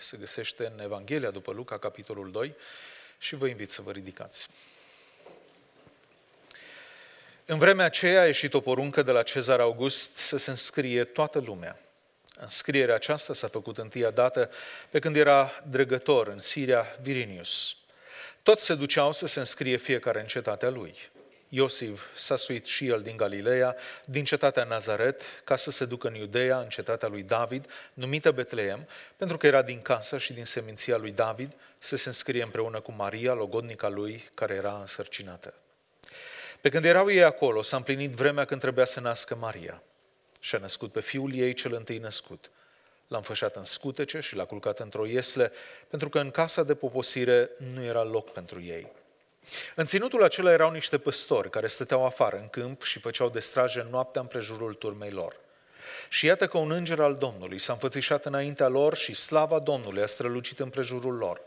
se găsește în Evanghelia după Luca, capitolul 2, și vă invit să vă ridicați. În vremea aceea a ieșit o poruncă de la Cezar August să se înscrie toată lumea. Înscrierea aceasta s-a făcut întâia dată pe când era dregător în Siria Virinius. Toți se duceau să se înscrie fiecare în cetatea lui. Iosif s-a suit și el din Galileea, din cetatea Nazaret, ca să se ducă în Iudeea, în cetatea lui David, numită Betleem, pentru că era din casă și din seminția lui David, să se înscrie împreună cu Maria, logodnica lui, care era însărcinată. Pe când erau ei acolo, s-a împlinit vremea când trebuia să nască Maria. Și-a născut pe fiul ei cel întâi născut. L-a înfășat în scutece și l-a culcat într-o iesle, pentru că în casa de poposire nu era loc pentru ei. În ținutul acela erau niște păstori care stăteau afară în câmp și făceau de strajă noaptea împrejurul turmei lor. Și iată că un înger al Domnului s-a înfățișat înaintea lor și slava Domnului a strălucit împrejurul lor.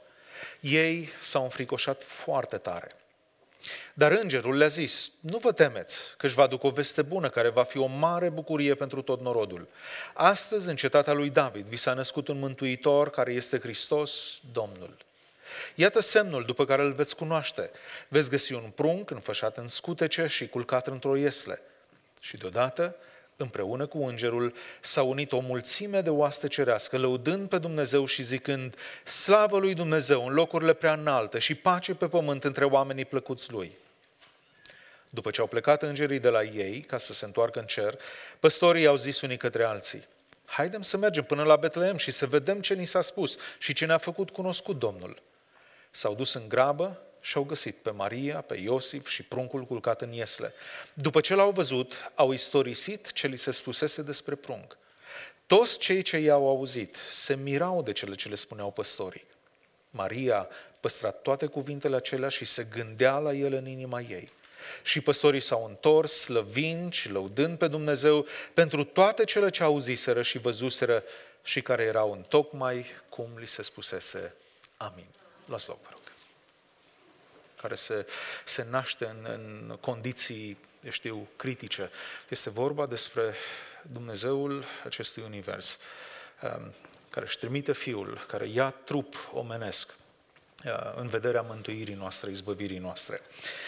Ei s-au înfricoșat foarte tare. Dar îngerul le-a zis: nu vă temeți, că-și vă aduc o veste bună care va fi o mare bucurie pentru tot norodul. Astăzi, în cetatea lui David, vi s-a născut un mântuitor care este Hristos, Domnul. Iată semnul după care îl veți cunoaște. Veți găsi un prunc înfășat în scutece și culcat într-o iesle. Și deodată, împreună cu îngerul, s-a unit o mulțime de oaste cerească, lăudând pe Dumnezeu și zicând: slavă lui Dumnezeu în locurile prea înalte și pace pe pământ între oamenii plăcuți lui. După ce au plecat îngerii de la ei, ca să se întoarcă în cer, păstorii au zis unii către alții: haidem să mergem până la Betleem și să vedem ce ni s-a spus și ce ne-a făcut cunoscut Domnul. S-au dus în grabă și au găsit pe Maria, pe Iosif și pruncul culcat în iesle. După ce l-au văzut, au istorisit ce li se spusese despre prunc. Toți cei ce i-au auzit se mirau de cele ce le spuneau păstorii. Maria păstra toate cuvintele acelea și se gândea la ele în inima ei. Și păstorii s-au întors, slăvind și lăudând pe Dumnezeu pentru toate cele ce auziseră și văzuseră și care erau întocmai cum li se spusese. Amin. Luați loc, vă rog. Care se naște în condiții, critice. Este vorba despre Dumnezeul acestui univers, care își trimite Fiul, care ia trup omenesc în vederea mântuirii noastre, izbăvirii noastre.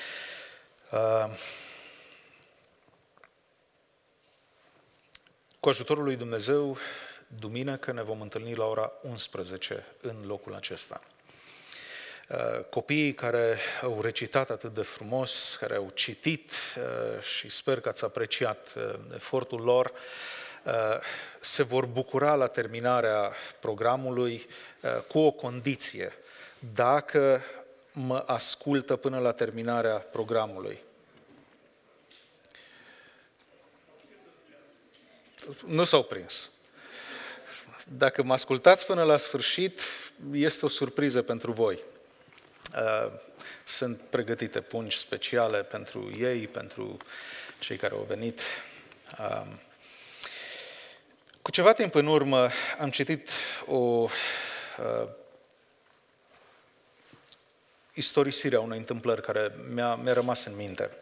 Cu ajutorul lui Dumnezeu, duminică ne vom întâlni la ora 11 în locul acesta. Copiii care au recitat atât de frumos, care au citit și sper că ați apreciat efortul lor, se vor bucura la terminarea programului cu o condiție: dacă mă ascultă până la terminarea programului. Nu s-au prins. Dacă mă ascultați până la sfârșit, este o surpriză pentru voi. Sunt pregătite pungi speciale pentru ei, pentru cei care au venit. Cu ceva timp în urmă am citit o istorisire a unei întâmplări care mi-a rămas în minte.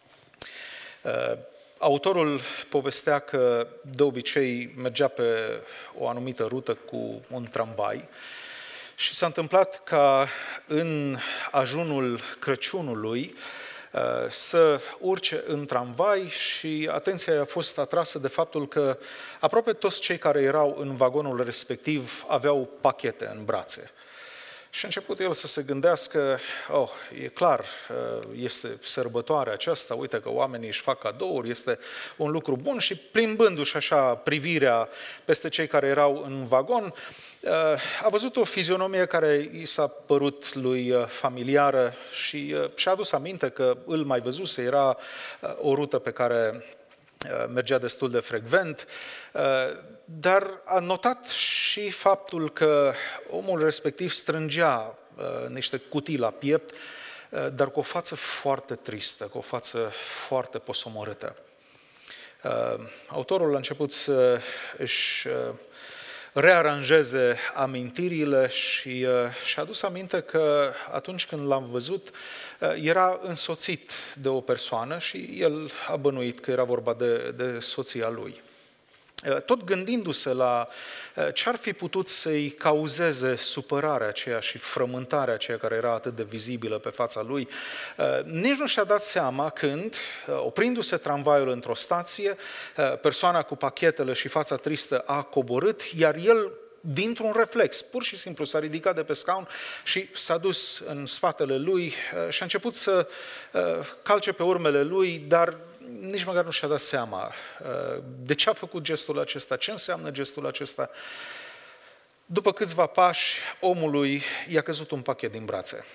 Autorul povestea că de obicei mergea pe o anumită rută cu un tramvai și s-a întâmplat ca în ajunul Crăciunului să urce în tramvai și atenția a fost atrasă de faptul că aproape toți cei care erau în vagonul respectiv aveau pachete în brațe. Și a început el să se gândească: e clar, este sărbătoarea aceasta, uite că oamenii își fac cadouri, este un lucru bun. Și plimbându-și așa privirea peste cei care erau în vagon, a văzut o fizionomie care i s-a părut lui familiară și și-a adus aminte că îl mai văzuse, era o rută pe care mergea destul de frecvent, dar a notat și faptul că omul respectiv strângea niște cutii la piept, dar cu o față foarte tristă, cu o față foarte posomorâtă. Autorul a început să își rearanjeze amintirile și și-a adus aminte că atunci când l-am văzut, era însoțit de o persoană și el a bănuit că era vorba de soția lui. tot gândindu-se la ce ar fi putut să-i cauzeze supărarea aceea și frământarea aceea care era atât de vizibilă pe fața lui, nici nu și-a dat seama când, oprindu-se tramvaiul într-o stație, persoana cu pachetele și fața tristă a coborât, iar el, dintr-un reflex, pur și simplu s-a ridicat de pe scaun și s-a dus în spatele lui și a început să calce pe urmele lui, dar nici măcar nu și-a dat seama de ce a făcut gestul acesta, ce înseamnă gestul acesta. După câțiva pași, omului i-a căzut un pachet din brațe.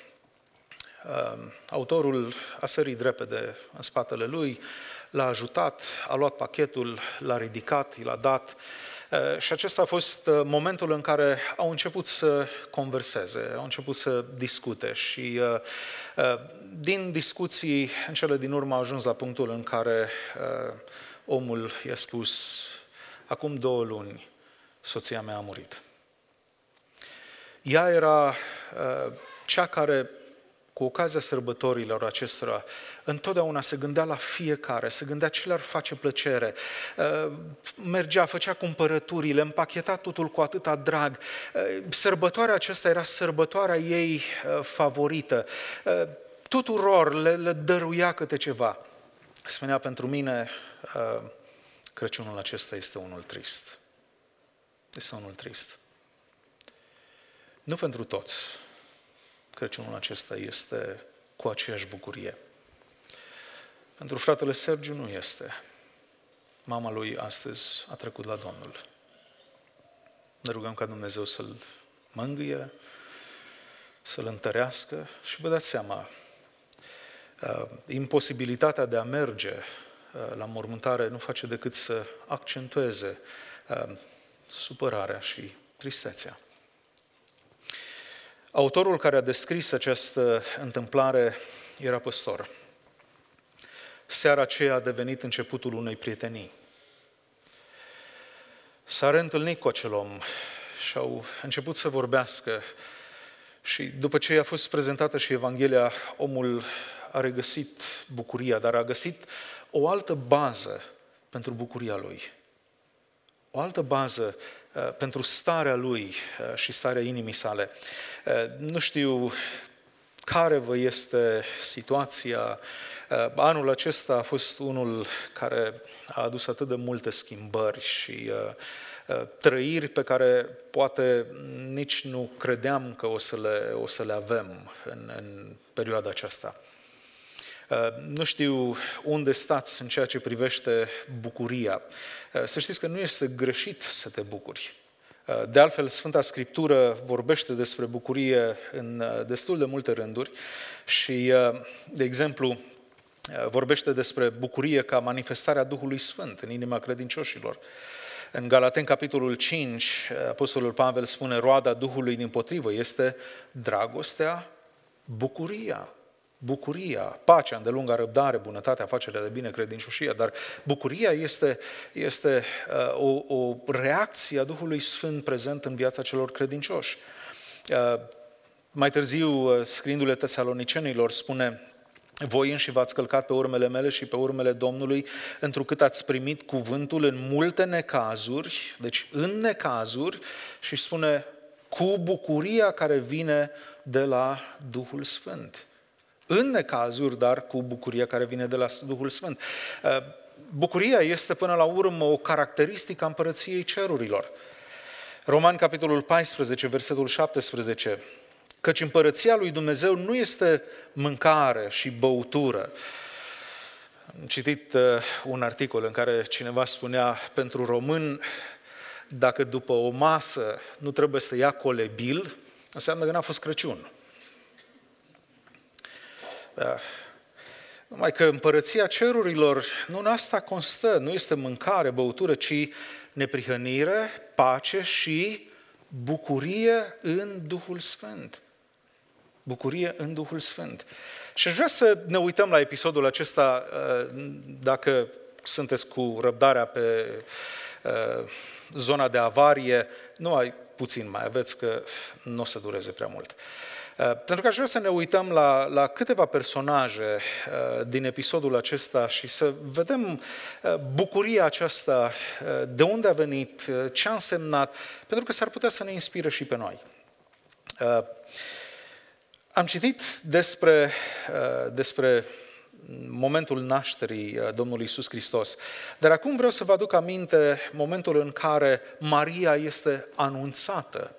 Autorul a sărit repede în spatele lui, l-a ajutat, a luat pachetul, l-a ridicat, i l-a dat. Și acesta a fost momentul în care au început să converseze, au început să discute și din discuții, în cele din urmă, a ajuns la punctul în care omul i-a spus: acum 2 luni, soția mea a murit. Ea era cea care, cu ocazia sărbătorilor acestora, întotdeauna se gândea la fiecare, se gândea ce le-ar face plăcere, mergea, făcea cumpărăturile, împacheta totul cu atâta drag. Sărbătoarea aceasta era sărbătoarea ei favorită. Tuturor le dăruia câte ceva. Spunea: pentru mine, Crăciunul acesta este unul trist. Este unul trist. Nu pentru toți. Crăciunul acesta este cu aceeași bucurie. Pentru fratele Sergiu nu este. Mama lui astăzi a trecut la Domnul. Ne rugăm ca Dumnezeu să-l mângâie, să-l întărească și vă dați seama, imposibilitatea de a merge la mormântare nu face decât să accentueze supărarea și tristețea. Autorul care a descris această întâmplare era păstor. Seara aceea a devenit începutul unei prietenii. S-a reîntâlnit cu acel om și au început să vorbească și după ce i-a fost prezentată și Evanghelia, omul a regăsit bucuria, dar a găsit o altă bază pentru bucuria lui. O altă bază pentru starea lui și starea inimii sale. Nu știu care vă este situația. Anul acesta a fost unul care a adus atât de multe schimbări și trăiri pe care poate nici nu credeam că o să le avem în perioada aceasta. Nu știu unde stați în ceea ce privește bucuria. Să știți că nu este greșit să te bucuri. De altfel, Sfânta Scriptură vorbește despre bucurie în destul de multe rânduri și, de exemplu, vorbește despre bucurie ca manifestarea Duhului Sfânt în inima credincioșilor. În Galateni, capitolul 5, Apostolul Pavel spune: roada Duhului dimpotrivă este dragostea, bucuria, pacea, îndelunga răbdare, bunătatea, facerea de bine, credincioșia, dar bucuria este o reacție a Duhului Sfânt prezent în viața celor credincioși. Mai târziu, scriindu-le Tesalonicenilor, spune: voi înși v-ați călcat pe urmele mele și pe urmele Domnului, întrucât ați primit cuvântul în multe necazuri, deci în necazuri, și spune cu bucuria care vine de la Duhul Sfânt. În necazuri, dar cu bucuria care vine de la Duhul Sfânt. Bucuria este până la urmă o caracteristică a împărăției cerurilor. Romani, capitolul 14, versetul 17. Căci împărăția lui Dumnezeu nu este mâncare și băutură. Am citit un articol în care cineva spunea: pentru român, dacă după o masă nu trebuie să ia colebil, înseamnă că n-a fost Crăciun. Numai că împărăția cerurilor nu în asta constă, nu este mâncare, băutură, ci neprihănire, pace și bucurie în Duhul Sfânt. Bucurie în Duhul Sfânt. Și aș vrea să ne uităm la episodul acesta, dacă sunteți cu răbdarea pe zona de avarie, nu ai puțin mai aveți, că nu o să dureze prea mult. Pentru că aș vrea să ne uităm la câteva personaje din episodul acesta și să vedem bucuria aceasta, de unde a venit, ce a însemnat, pentru că s-ar putea să ne inspire și pe noi. Am citit despre momentul nașterii Domnului Iisus Hristos, dar acum vreau să vă aduc aminte momentul în care Maria este anunțată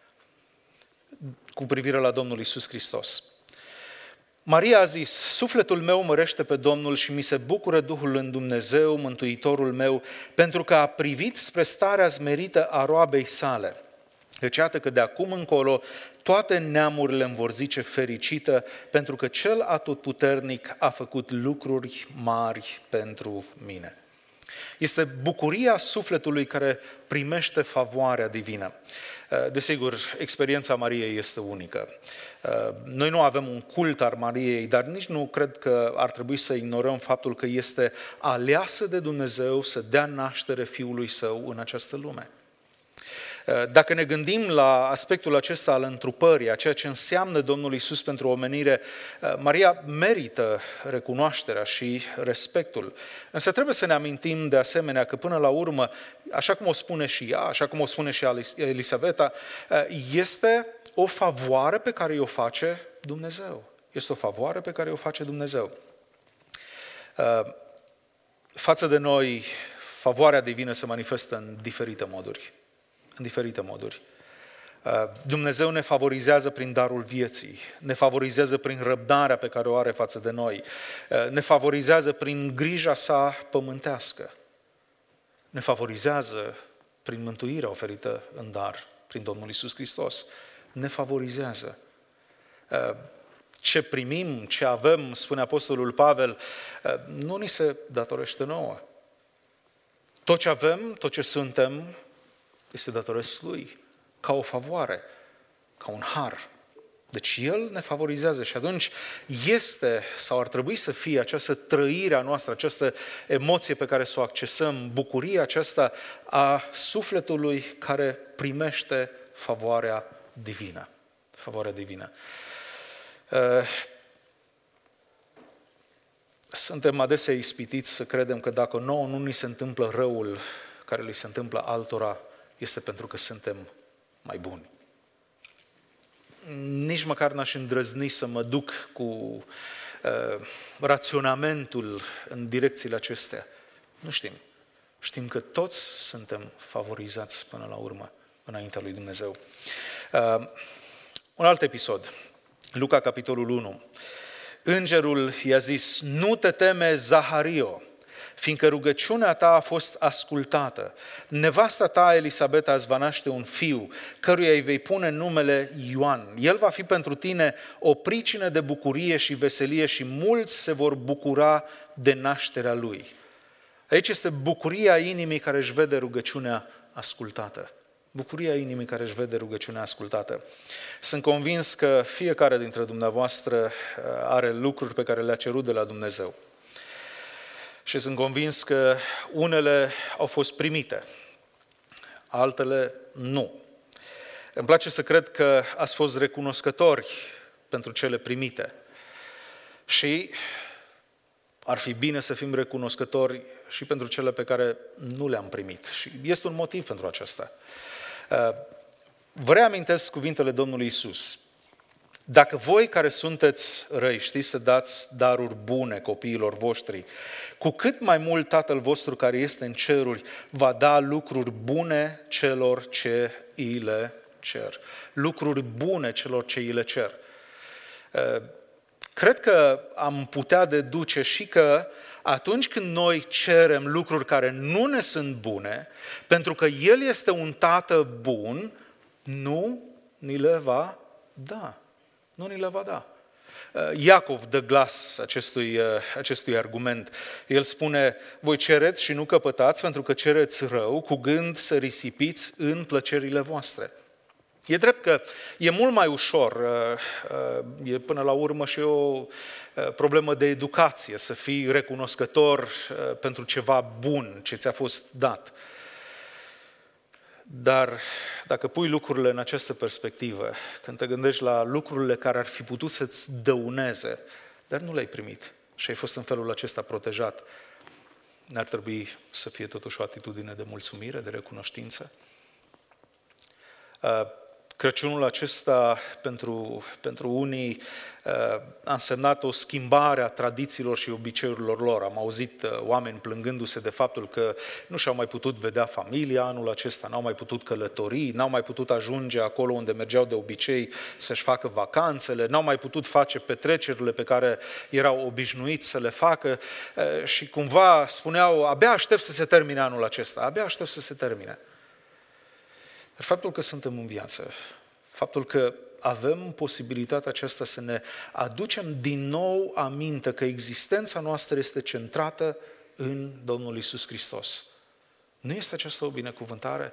cu privire la Domnul Iisus Hristos. Maria a zis: sufletul meu mărește pe Domnul și mi se bucură Duhul în Dumnezeu, Mântuitorul meu, pentru că a privit spre starea smerită a roabei sale. Deci iată că de acum încolo toate neamurile îmi vor zice fericită, pentru că Cel Atotputernic a făcut lucruri mari pentru mine. Este bucuria sufletului care primește favoarea divină. Desigur, experiența Mariei este unică. Noi nu avem un cult al Mariei, dar nici nu cred că ar trebui să ignorăm faptul că este aleasă de Dumnezeu să dea naștere Fiului Său în această lume. Dacă ne gândim la aspectul acesta al întrupării, a ceea ce înseamnă Domnul Iisus pentru omenire, Maria merită recunoașterea și respectul. Însă trebuie să ne amintim de asemenea că până la urmă, așa cum o spune și ea, așa cum o spune și Elisaveta, este o favoare pe care o face Dumnezeu. Este o favoare pe care o face Dumnezeu. Față de noi, favoarea divină se manifestă în diferite moduri. În diferite moduri. Dumnezeu ne favorizează prin darul vieții, ne favorizează prin răbdarea pe care o are față de noi, ne favorizează prin grija sa pământească, ne favorizează prin mântuirea oferită în dar prin Domnul Iisus Hristos, ne favorizează. Ce primim, ce avem, spune Apostolul Pavel, nu ni se datorește nouă. Tot ce avem, tot ce suntem, este datoresc Lui, ca o favoare, ca un har. Deci El ne favorizează și atunci este, sau ar trebui să fie această trăire a noastră, această emoție pe care să o accesăm, bucuria aceasta a sufletului care primește favoarea divină. Favoarea divină. Suntem adesea ispitiți să credem că dacă nouă nu ni se întâmplă răul care li se întâmplă altora, este pentru că suntem mai buni. Nici măcar n-aș îndrăzni să mă duc cu raționamentul în direcțiile acestea. Nu știm. Știm că toți suntem favorizați până la urmă înaintea lui Dumnezeu. Un alt episod. Luca, capitolul 1. Îngerul i-a zis: nu te teme, Zahario, fiindcă rugăciunea ta a fost ascultată. Nevasta ta, Elisabeta, îți va naște un fiu, căruia îi vei pune numele Ioan. El va fi pentru tine o pricină de bucurie și veselie și mulți se vor bucura de nașterea lui. Aici este bucuria inimii care își vede rugăciunea ascultată. Bucuria inimii care își vede rugăciunea ascultată. Sunt convins că fiecare dintre dumneavoastră are lucruri pe care le-a cerut de la Dumnezeu. Și sunt convins că unele au fost primite, altele nu. Îmi place să cred că ați fost recunoscători pentru cele primite. Și ar fi bine să fim recunoscători și pentru cele pe care nu le-am primit. Și este un motiv pentru aceasta. Vă reamintesc cuvintele Domnului Iisus. Dacă voi care sunteți răi știți să dați daruri bune copiilor voștri, cu cât mai mult Tatăl vostru care este în ceruri va da lucruri bune celor ce îi le cer. Lucruri bune celor ce îi le cer. Cred că am putea deduce și că atunci când noi cerem lucruri care nu ne sunt bune, pentru că El este un Tată bun, nu ni le va da. Nu ni le va da. Iacov dă glas acestui argument. El spune: voi cereți și nu căpătați pentru că cereți rău, cu gând să risipiți în plăcerile voastre. E drept că e mult mai ușor, e până la urmă și o problemă de educație, să fii recunoscător pentru ceva bun ce ți-a fost dat. Dar dacă pui lucrurile în această perspectivă, când te gândești la lucrurile care ar fi putut să-ți dăuneze, dar nu le-ai primit și ai fost în felul acesta protejat, n-ar trebui să fie totuși o atitudine de mulțumire, de recunoștință? Crăciunul acesta pentru unii a însemnat o schimbare a tradițiilor și obiceiurilor lor. Am auzit oameni plângându-se de faptul că nu și-au mai putut vedea familia anul acesta, n-au mai putut călători, n-au mai putut ajunge acolo unde mergeau de obicei să-și facă vacanțele, n-au mai putut face petrecerile pe care erau obișnuiți să le facă și cumva spuneau, abia aștept să se termine anul acesta, abia aștept să se termine. Dar faptul că suntem în viață, faptul că avem posibilitatea aceasta să ne aducem din nou aminte că existența noastră este centrată în Domnul Iisus Hristos. Nu este aceasta o binecuvântare?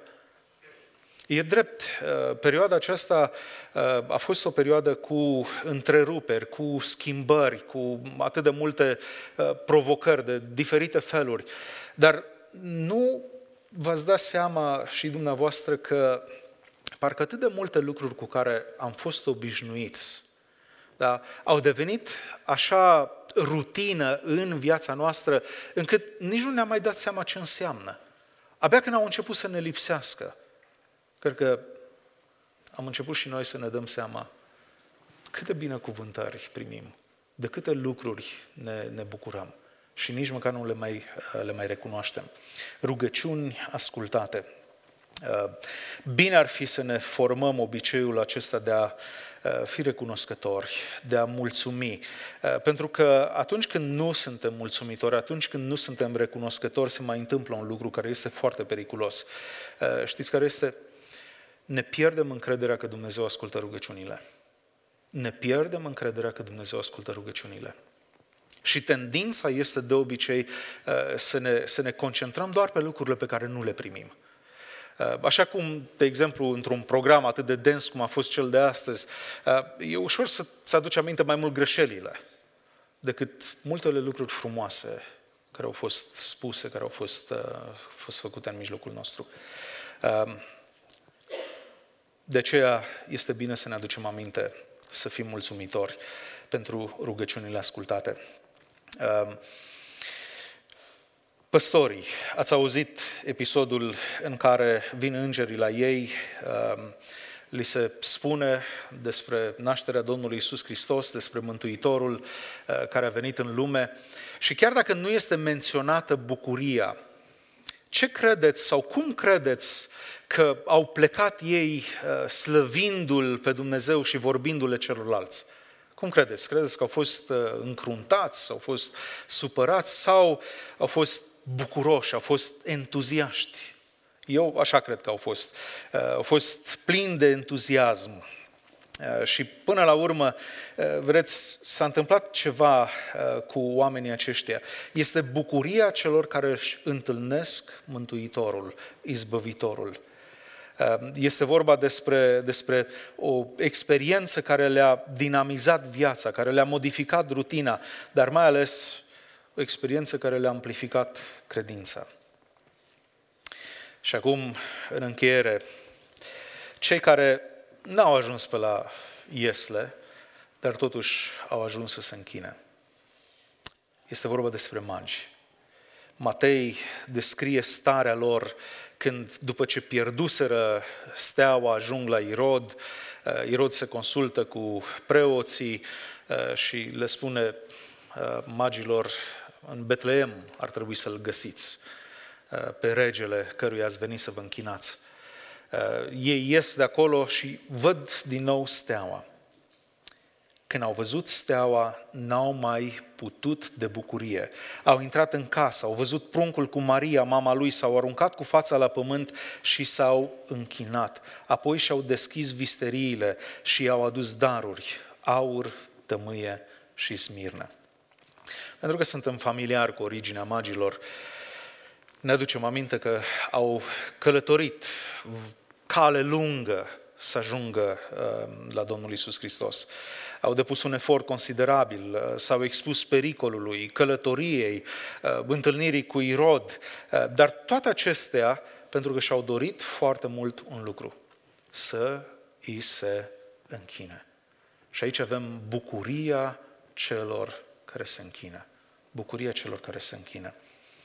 E drept, perioada aceasta a fost o perioadă cu întreruperi, cu schimbări, cu atât de multe provocări de diferite feluri, dar nu v-ați dat seama și dumneavoastră că parcă atât de multe lucruri cu care am fost obișnuiți, da, au devenit așa rutină în viața noastră, încât nici nu ne-am mai dat seama ce înseamnă. Abia când au început să ne lipsească, cred că am început și noi să ne dăm seama câte binecuvântări primim, de câte lucruri ne bucurăm. Și nici măcar nu le mai recunoaștem. Rugăciuni ascultate. Bine ar fi să ne formăm obiceiul acesta de a fi recunoscători, de a mulțumi. Pentru că atunci când nu suntem mulțumitori, atunci când nu suntem recunoscători, se mai întâmplă un lucru care este foarte periculos. Știți care este? Ne pierdem încrederea că Dumnezeu ascultă rugăciunile. Ne pierdem încrederea că Dumnezeu ascultă rugăciunile. Și tendința este de obicei să ne concentrăm doar pe lucrurile pe care nu le primim. Așa cum, de exemplu, într-un program atât de dens cum a fost cel de astăzi, e ușor să-ți aduci aminte mai mult greșelile decât multele lucruri frumoase care au fost spuse, care au fost făcute în mijlocul nostru. De aceea este bine să ne aducem aminte, să fim mulțumitori pentru rugăciunile ascultate. Păstorii, ați auzit episodul în care vin îngerii la ei, li se spune despre nașterea Domnului Iisus Hristos, despre Mântuitorul care a venit în lume și chiar dacă nu este menționată bucuria, ce credeți sau cum credeți că au plecat ei slăvindu-L pe Dumnezeu și vorbindu-le celorlalți? Cum credeți? Credeți că au fost încruntați, au fost supărați sau au fost bucuroși, au fost entuziaști? Eu așa cred că au fost. Au fost plini de entuziasm. Și până la urmă, vedeți, s-a întâmplat ceva cu oamenii aceștia. Este bucuria celor care își întâlnesc Mântuitorul, Izbăvitorul. Este vorba despre o experiență care le-a dinamizat viața, care le-a modificat rutina, dar mai ales o experiență care le-a amplificat credința. Și acum, în încheiere, cei care n-au ajuns pe la iesle, dar totuși au ajuns să se închine. Este vorba despre magi. Matei descrie starea lor când, după ce pierduseră steaua, ajung la Irod. Irod se consultă cu preoții și le spune magilor, în Betleem ar trebui să-l găsiți, pe regele căruia ați venit să vă închinați. Ei ies de acolo și văd din nou steaua. Când au văzut steaua, n-au mai putut de bucurie. Au intrat în casă, au văzut pruncul cu Maria, mama lui, s-au aruncat cu fața la pământ și s-au închinat. Apoi și-au deschis visteriile și i-au adus daruri, aur, tămâie și smirnă. Pentru că suntem familiari cu originea magilor, ne aducem aminte că au călătorit cale lungă să ajungă la Domnul Iisus Hristos. Au depus un efort considerabil, s-au expus pericolului, călătoriei, întâlnirii cu Irod, dar toate acestea Pentru că și-au dorit foarte mult un lucru, să îi se închine. Și aici avem bucuria celor care se închină. Bucuria celor care se închină.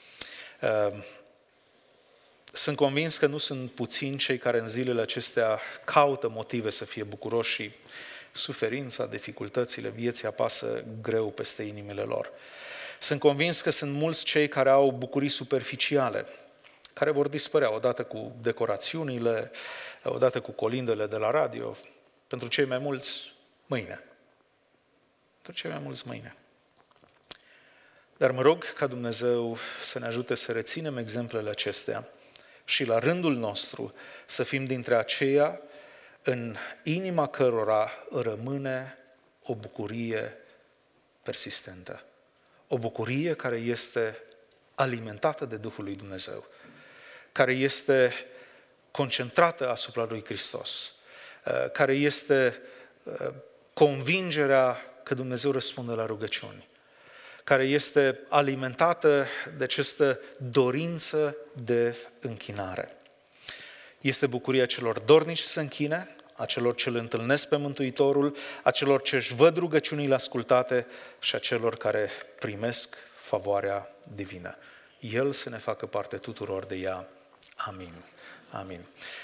Sunt convins că nu sunt puțini cei care în zilele acestea caută motive să fie bucuroși și suferința, dificultățile vieții apasă greu peste inimile lor. Sunt convins că sunt mulți cei care au bucurii superficiale, care vor dispărea odată cu decorațiunile, odată cu colindele de la radio, pentru cei mai mulți mâine. Pentru cei mai mulți mâine. Dar mă rog ca Dumnezeu să ne ajute să reținem exemplele acestea și la rândul nostru să fim dintre aceia în inima cărora rămâne o bucurie persistentă. O bucurie care este alimentată de Duhul lui Dumnezeu, care este concentrată asupra lui Hristos, care este convingerea că Dumnezeu răspunde la rugăciuni, care este alimentată de această dorință de închinare. Este bucuria celor dornici să se închine, a celor ce îl întâlnesc pe Mântuitorul, a celor ce își văd rugăciunile ascultate și a celor care primesc favoarea divină. El să ne facă parte tuturor de ea. Amin. Amin.